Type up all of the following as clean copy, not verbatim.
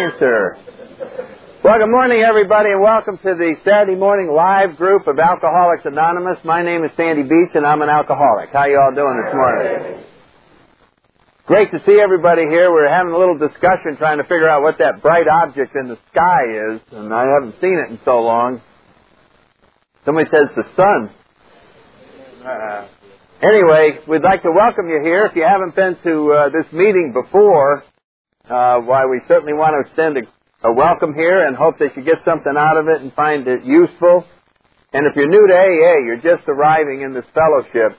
answer. Well, good morning, everybody, and welcome to the Saturday morning live group of Alcoholics Anonymous. My name is Sandy Beach, and I'm an alcoholic. How you all doing this morning? Great to see everybody here. We're having a little discussion trying to figure out what that bright object in the sky is, and I haven't seen it in so long. Somebody says the sun. Anyway, we'd like to welcome you here. If you haven't been to this meeting before, why we certainly want to extend a welcome here and hope that you get something out of it and find it useful. And if you're new to AA, you're just arriving in this fellowship,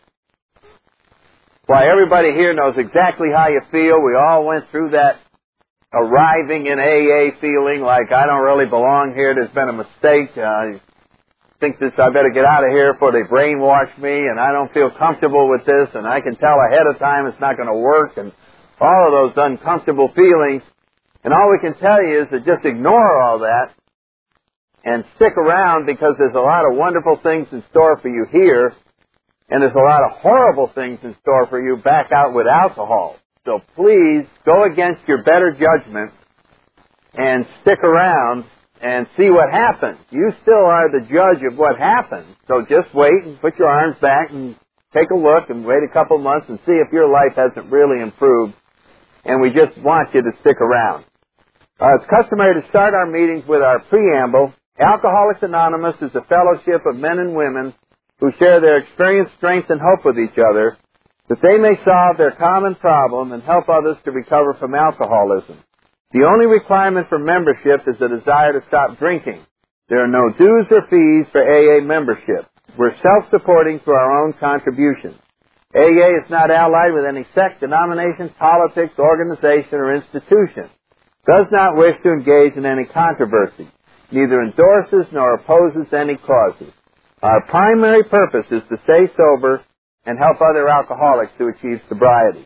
why everybody here knows exactly how you feel. We all went through that arriving in AA feeling like I don't really belong here. There's been a mistake. I think I better get out of here before they brainwash me, and I don't feel comfortable with this, and I can tell ahead of time it's not going to work, and all of those uncomfortable feelings. And all we can tell you is to just ignore all that and stick around, because there's a lot of wonderful things in store for you here, and there's a lot of horrible things in store for you back out with alcohol. So please go against your better judgment and stick around and see what happens. You still are the judge of what happens. So just wait and put your arms back and take a look and wait a couple months and see if your life hasn't really improved. And we just want you to stick around. It's customary to start our meetings with our preamble. Alcoholics Anonymous is a fellowship of men and women who share their experience, strength, and hope with each other, that they may solve their common problem and help others to recover from alcoholism. The only requirement for membership is a desire to stop drinking. There are no dues or fees for AA membership. We're self-supporting through our own contributions. AA is not allied with any sect, denomination, politics, organization, or institution. Does not wish to engage in any controversy. Neither endorses nor opposes any causes. Our primary purpose is to stay sober and help other alcoholics to achieve sobriety.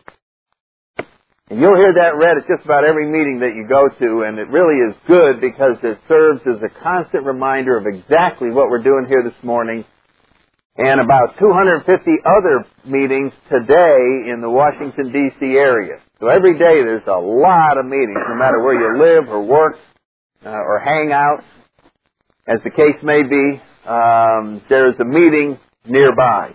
And you'll hear that read at just about every meeting that you go to, and it really is good because it serves as a constant reminder of exactly what we're doing here this morning, and about 250 other meetings today in the Washington, D.C. area. So every day there's a lot of meetings, no matter where you live or work or hang out, as the case may be. There's a meeting nearby.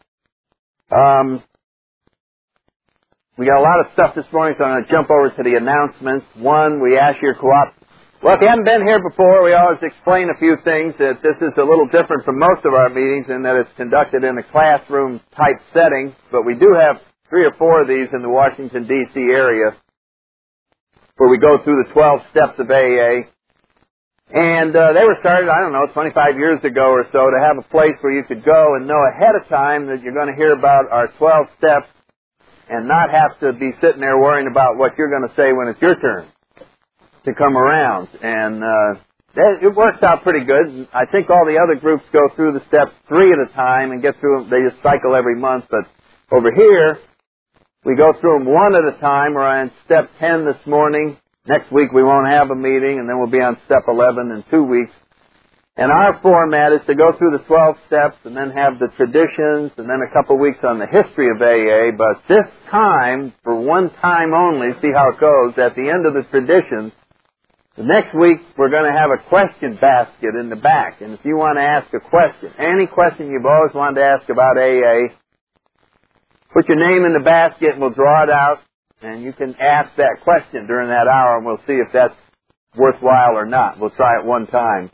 We got a lot of stuff this morning, so I'm going to jump over to the announcements. One, we ask your cooperation. Well, if you haven't been here before, we always explain a few things, that this is a little different from most of our meetings in that it's conducted in a classroom-type setting, but we do have 3 or 4 of these in the Washington, D.C. area where we go through the 12 steps of AA. And they were started, 25 years ago or so, to have a place where you could go and know ahead of time that you're going to hear about our 12 steps and not have to be sitting there worrying about what you're going to say when it's your turn to come around. And it works out pretty good. I think all the other groups go through the steps 3 at a time and get through them. They just cycle every month. But over here, we go through them 1 at a time. We're on step 10 this morning. Next week we won't have a meeting, and then we'll be on step 11 in 2 weeks. And our format is to go through the 12 steps and then have the traditions and then a couple weeks on the history of AA. But this time, for one time only, see how it goes, at the end of the traditions, the next week we're going to have a question basket in the back. And if you want to ask a question, any question you've always wanted to ask about AA, put your name in the basket and we'll draw it out. And you can ask that question during that hour, and we'll see if that's worthwhile or not. We'll try it one time.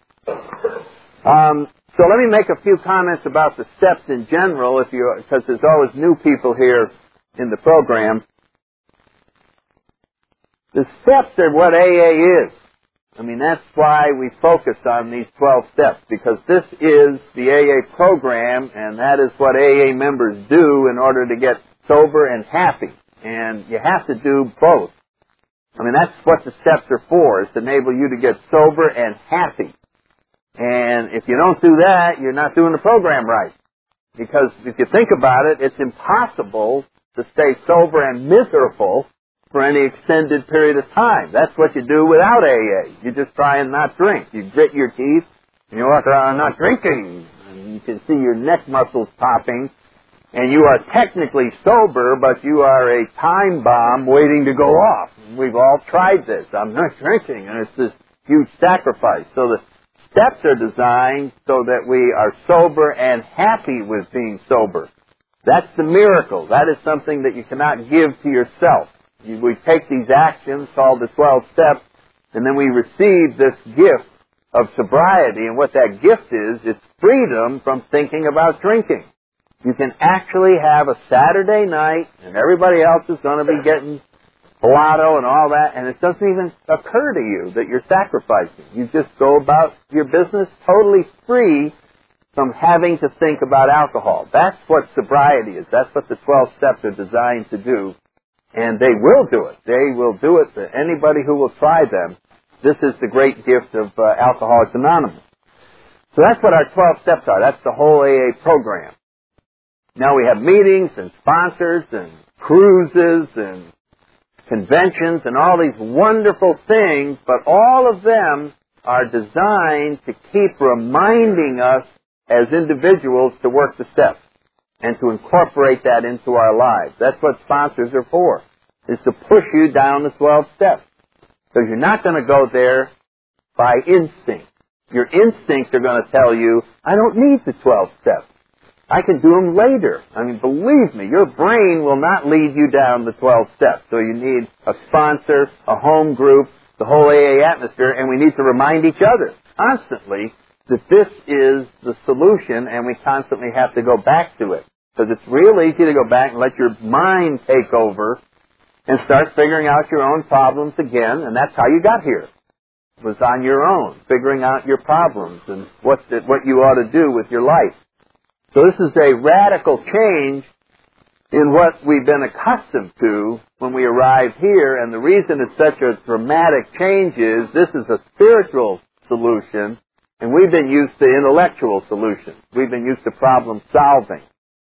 So let me make a few comments about the steps in general, because there's always new people here in the program. The steps are what AA is. That's why we focus on these 12 steps, because this is the AA program, and that is what AA members do in order to get sober and happy. And you have to do both. That's what the steps are for, is to enable you to get sober and happy. And if you don't do that, you're not doing the program right. Because if you think about it, it's impossible to stay sober and miserable for any extended period of time. That's what you do without AA. You just try and not drink. You grit your teeth, and you walk around not drinking. And you can see your neck muscles popping. And you are technically sober, but you are a time bomb waiting to go off. We've all tried this. I'm not drinking, and it's this huge sacrifice. So the steps are designed so that we are sober and happy with being sober. That's the miracle. That is something that you cannot give to yourself. We take these actions called the 12 steps, and then we receive this gift of sobriety. And what that gift is, it's freedom from thinking about drinking. You can actually have a Saturday night, and everybody else is going to be getting blotto and all that, and it doesn't even occur to you that you're sacrificing. You just go about your business totally free from having to think about alcohol. That's what sobriety is. That's what the 12 steps are designed to do. And they will do it. They will do it to anybody who will try them. This is the great gift of Alcoholics Anonymous. So that's what our 12 steps are. That's the whole AA program. Now we have meetings and sponsors and cruises and conventions and all these wonderful things, but all of them are designed to keep reminding us as individuals to work the steps and to incorporate that into our lives. That's what sponsors are for, is to push you down the 12 steps. Because you're not going to go there by instinct. Your instincts are going to tell you, I don't need the 12 steps. I can do them later. I mean, believe me, your brain will not lead you down the 12 steps. So you need a sponsor, a home group, the whole AA atmosphere, and we need to remind each other constantly that this is the solution, and we constantly have to go back to it. Because it's real easy to go back and let your mind take over and start figuring out your own problems again, and that's how you got here. It was on your own, figuring out your problems and what you ought to do with your life. So this is a radical change in what we've been accustomed to when we arrive here, and the reason it's such a dramatic change is this is a spiritual solution, and we've been used to intellectual solutions. We've been used to problem solving.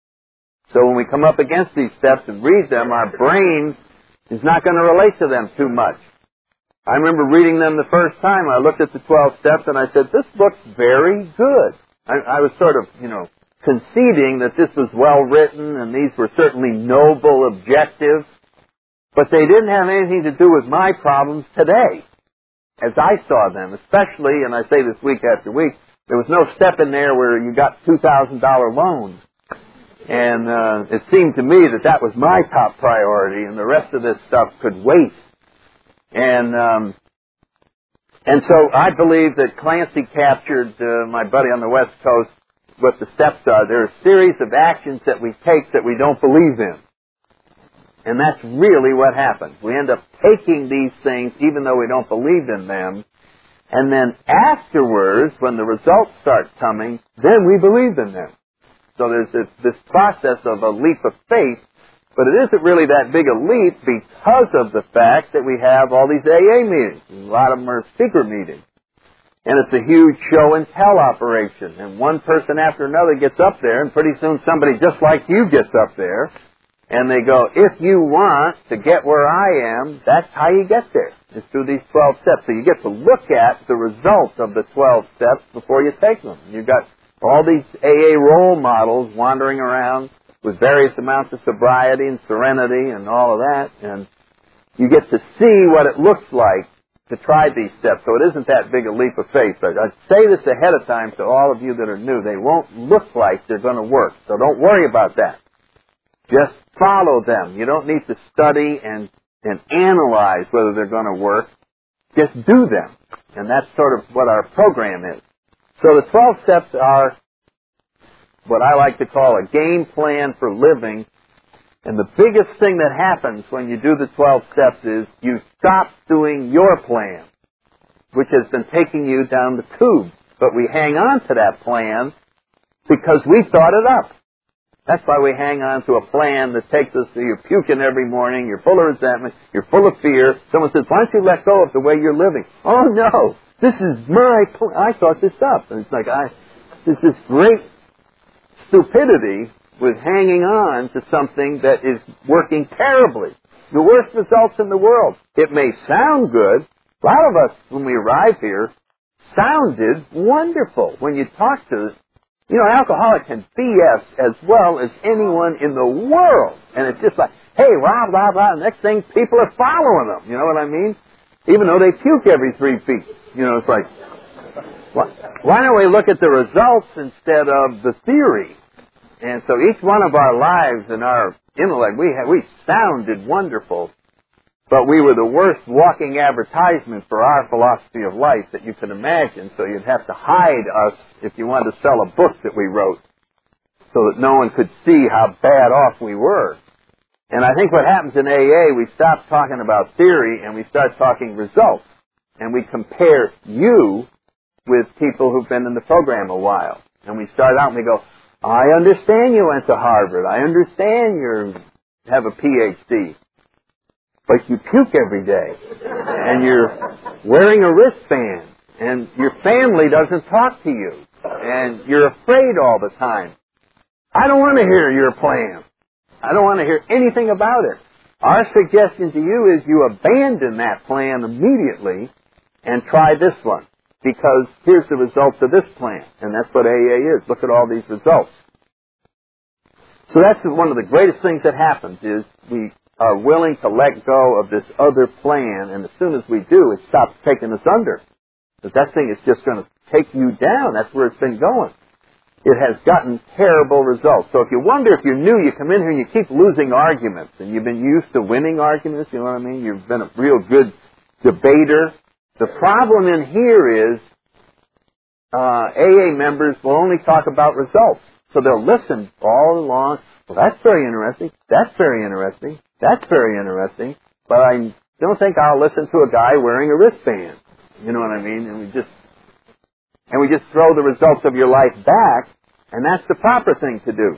So when we come up against these steps and read them, our brain is not going to relate to them too much. I remember reading them the first time. I looked at the 12 steps and I said, this looks very good. I was sort of, conceding that this was well written and these were certainly noble objectives, but they didn't have anything to do with my problems today, as I saw them, especially, and I say this week after week, there was no step in there where you got $2,000 loans. And it seemed to me that that was my top priority, and the rest of this stuff could wait. And so I believe that Clancy captured my buddy on the West Coast what the steps are. There are a series of actions that we take that we don't believe in. And that's really what happens. We end up taking these things even though we don't believe in them. And then afterwards, when the results start coming, then we believe in them. So there's this process of a leap of faith, but it isn't really that big a leap because of the fact that we have all these AA meetings. A lot of them are secret meetings. And it's a huge show and tell operation. And one person after another gets up there, and pretty soon somebody just like you gets up there, and they go, if you want to get where I am, that's how you get there. It's through these 12 steps. So you get to look at the results of the 12 steps before you take them. You've got all these AA role models wandering around with various amounts of sobriety and serenity and all of that, and you get to see what it looks like to try these steps. So it isn't that big a leap of faith. But I'd say this ahead of time to all of you that are new. They won't look like they're going to work. So don't worry about that. Just follow them. You don't need to study and analyze whether they're going to work. Just do them. And that's sort of what our program is. So the 12 steps are what I like to call a game plan for living. And the biggest thing that happens when you do the 12 steps is you stop doing your plan, which has been taking you down the tube. But we hang on to that plan because we thought it up. That's why we hang on to a plan that takes us to you're puking every morning, you're full of resentment, you're full of fear. Someone says, why don't you let go of the way you're living? Oh, no, this is my plan. I thought this up. And it's like, there's this great stupidity with hanging on to something that is working terribly. The worst results in the world. It may sound good. A lot of us, when we arrive here, sounded wonderful. When you talk to You know, an alcoholic can BS as well as anyone in the world. And it's just like, hey, blah, blah, blah. Next thing, people are following them. You know what I mean? Even though they puke every 3 feet. You know, it's like, why don't we look at the results instead of the theory? And so each one of our lives and our intellect, we sounded wonderful, but we were the worst walking advertisement for our philosophy of life that you could imagine. So you'd have to hide us if you wanted to sell a book that we wrote so that no one could see how bad off we were. And I think what happens in AA, we stop talking about theory and we start talking results. And we compare you with people who've been in the program a while. And we start out and we go, I understand you went to Harvard. I understand you have a PhD. But you puke every day. And you're wearing a wristband. And your family doesn't talk to you. And you're afraid all the time. I don't want to hear your plan. I don't want to hear anything about it. Our suggestion to you is you abandon that plan immediately and try this one. Because here's the results of this plan. And that's what AA is. Look at all these results. So that's one of the greatest things that happens is we are willing to let go of this other plan, and as soon as we do, it stops taking us under. Because that thing is just going to take you down. That's where it's been going. It has gotten terrible results. So if you wonder if you're new, you come in here and you keep losing arguments, and you've been used to winning arguments, you know what I mean? You've been a real good debater. The problem in here is AA members will only talk about results. So they'll listen all along. Well, that's very interesting. That's very interesting. That's very interesting. But I don't think I'll listen to a guy wearing a wristband. You know what I mean? And we just throw the results of your life back, and that's the proper thing to do.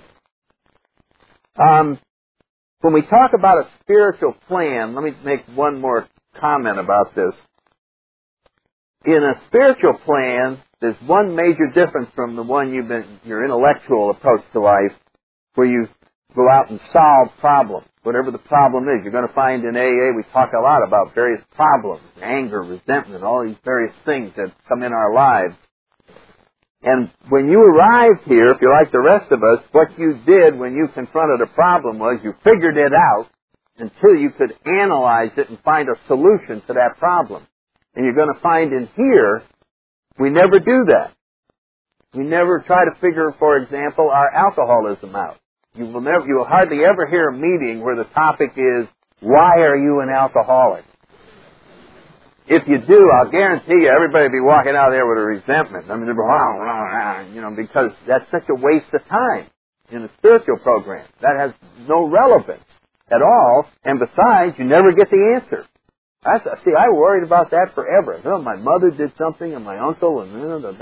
When we talk about a spiritual plan, let me make one more comment about this. In a spiritual plan, there's one major difference from the one your intellectual approach to life, where you go out and solve problems. Whatever the problem is, you're going to find in AA we talk a lot about various problems, anger, resentment, all these various things that come in our lives. And when you arrived here, if you're like the rest of us, what you did when you confronted a problem was you figured it out until you could analyze it and find a solution to that problem. And you're going to find in here, we never do that. We never try to figure, for example, our alcoholism out. You will hardly ever hear a meeting where the topic is, why are you an alcoholic? If you do, I'll guarantee you everybody will be walking out there with a resentment. I mean, because that's such a waste of time in a spiritual program. That has no relevance at all, and besides, you never get the answer. I worried about that forever. Well, my mother did something, and my uncle, and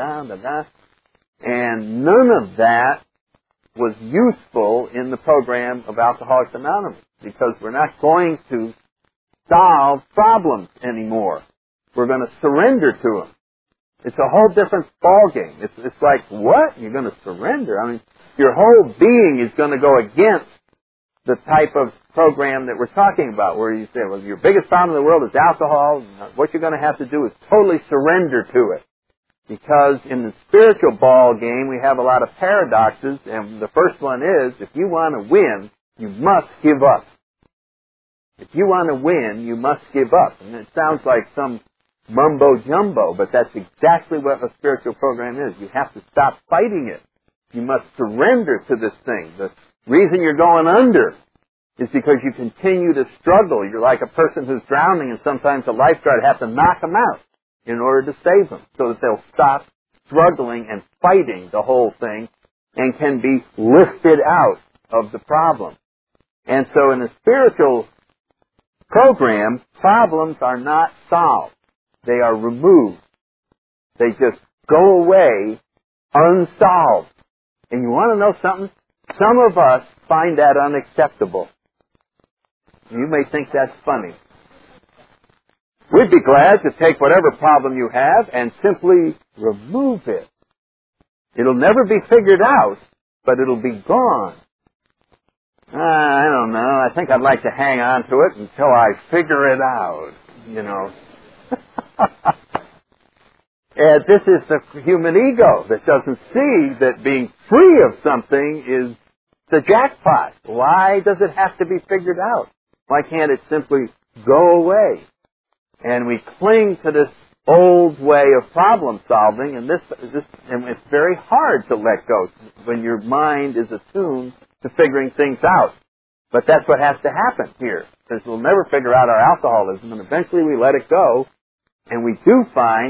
and none of that was useful in the program of Alcoholics Anonymous, because we're not going to solve problems anymore. We're going to surrender to them. It's a whole different ballgame. It's like, what? You're going to surrender? I mean, your whole being is going to go against the type of program that we're talking about, where you say, well, your biggest problem in the world is alcohol. What you're going to have to do is totally surrender to it. Because in the spiritual ball game, we have a lot of paradoxes, and the first one is, if you want to win, you must give up. If you want to win, you must give up. And it sounds like some mumbo-jumbo, but that's exactly what a spiritual program is. You have to stop fighting it. You must surrender to this thing. The reason you're going under is because you continue to struggle. You're like a person who's drowning, and sometimes a lifeguard has to knock them out in order to save them, so that they'll stop struggling and fighting the whole thing and can be lifted out of the problem. And so in a spiritual program, problems are not solved. They are removed. They just go away unsolved. And you want to know something? Some of us find that unacceptable. You may think that's funny. We'd be glad to take whatever problem you have and simply remove it. It'll never be figured out, but it'll be gone. I don't know. I think I'd like to hang on to it until I figure it out, And this is the human ego that doesn't see that being free of something is the jackpot. Why does it have to be figured out? Why can't it simply go away? And we cling to this old way of problem solving, and and it's very hard to let go when your mind is attuned to figuring things out. But that's what has to happen here, because we'll never figure out our alcoholism, and eventually we let it go, and we do find